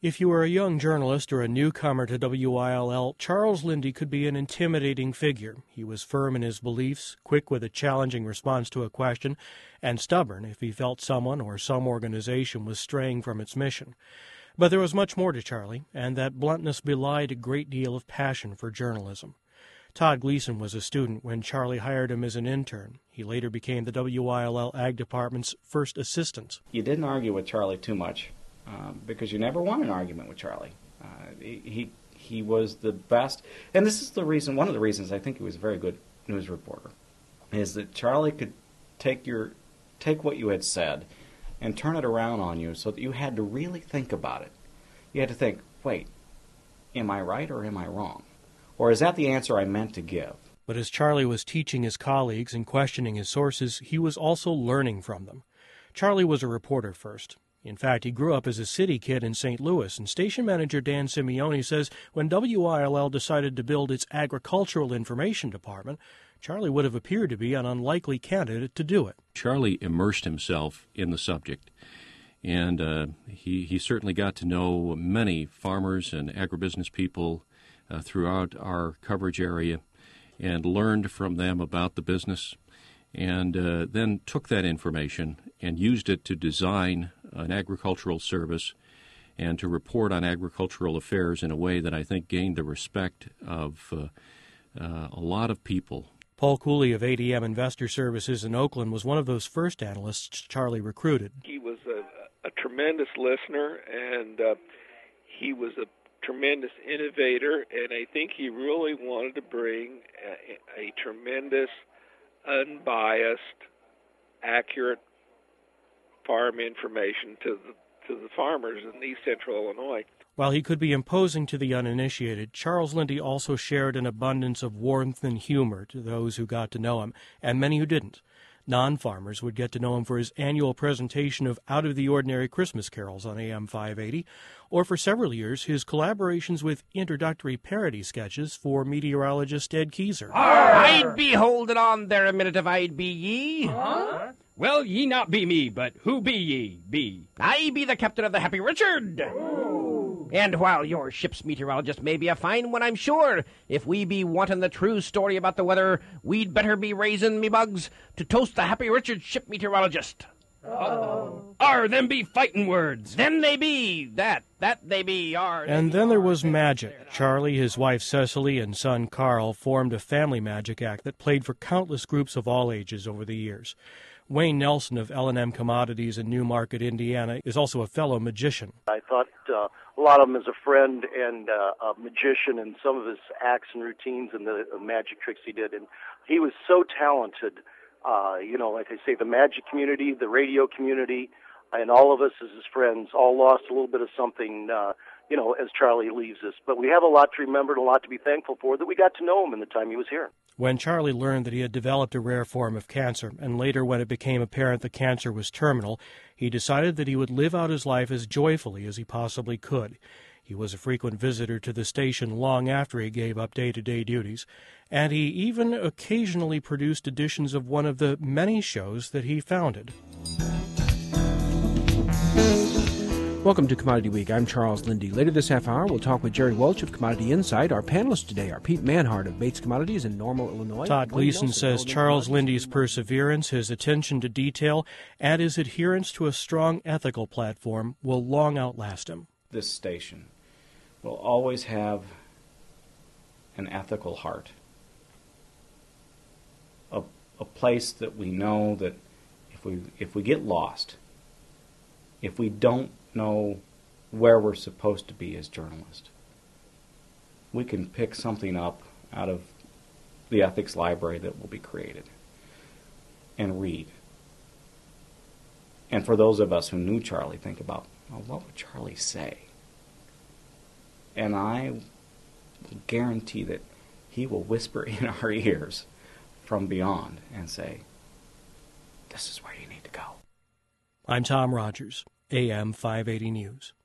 If you were a young journalist or a newcomer to WILL, Charles Lindy could be an intimidating figure. He was firm in his beliefs, quick with a challenging response to a question, and stubborn if he felt someone or some organization was straying from its mission. But there was much more to Charlie, and that bluntness belied a great deal of passion for journalism. Todd Gleason was a student when Charlie hired him as an intern. He later became the WILL Ag Department's first assistant. You didn't argue with Charlie too much. Because you never won an argument with Charlie. He was the best, and this is one of the reasons I think he was a very good news reporter, is that Charlie could take what you had said and turn it around on you so that you had to really think about it. You had to think, wait, am I right or am I wrong? Or is that the answer I meant to give? But as Charlie was teaching his colleagues and questioning his sources, he was also learning from them. Charlie was a reporter first. In fact, he grew up as a city kid in St. Louis, and station manager Dan Simeone says when WILL decided to build its agricultural information department, Charlie would have appeared to be an unlikely candidate to do it. Charlie immersed himself in the subject, and he certainly got to know many farmers and agribusiness people throughout our coverage area and learned from them about the business, and then took that information and used it to design an agricultural service and to report on agricultural affairs in a way that I think gained the respect of a lot of people. Paul Cooley of ADM Investor Services in Oakland was one of those first analysts Charlie recruited. He was a tremendous listener, and he was a tremendous innovator, and I think he really wanted to bring a tremendous, unbiased, accurate farm information to the farmers in East Central Illinois. While he could be imposing to the uninitiated, Charles Lindy also shared an abundance of warmth and humor to those who got to know him, and many who didn't. Non-farmers would get to know him for his annual presentation of out-of-the-ordinary Christmas carols on AM 580, or for several years his collaborations with introductory parody sketches for meteorologist Ed Keyser. I'd be holding on there a minute if I'd be ye. Huh? Well, ye not be me, but who be ye? Be I be the captain of the Happy Richard. Ooh. And while your ship's meteorologist may be a fine one, I'm sure, if we be wanting the true story about the weather, we'd better be raising me bugs to toast the Happy Richard ship meteorologist. Are them be fighting words. Then they be. That they be. And then there was magic. Charlie, his wife Cecily, and son Carl formed a family magic act that played for countless groups of all ages over the years. Wayne Nelson of L&M Commodities in Newmarket, Indiana, is also a fellow magician. I thought a lot of him as a friend and a magician, and some of his acts and routines and the magic tricks he did. And he was so talented. Like I say, the magic community, the radio community, and all of us as his friends all lost a little bit of something, as Charlie leaves us. But we have a lot to remember and a lot to be thankful for that we got to know him in the time he was here. When Charlie learned that he had developed a rare form of cancer, and later when it became apparent the cancer was terminal, he decided that he would live out his life as joyfully as he possibly could. He was a frequent visitor to the station long after he gave up day-to-day duties, and he even occasionally produced editions of one of the many shows that he founded. Welcome to Commodity Week. I'm Charles Lindy. Later this half hour, we'll talk with Jerry Welch of Commodity Insight. Our panelists today are Pete Manhart of Bates Commodities in Normal, Illinois. Todd Gleason says Charles Lindy's perseverance, his attention to detail, and his adherence to a strong ethical platform will long outlast him. This station will always have an ethical heart. A place that we know that if we get lost, if we don't know where we're supposed to be as journalists, we can pick something up out of the ethics library that will be created and read. And for those of us who knew Charlie, think about, well, what would Charlie say? And I guarantee that he will whisper in our ears from beyond and say, this is where you need to go. I'm Tom Rogers, AM 580 News.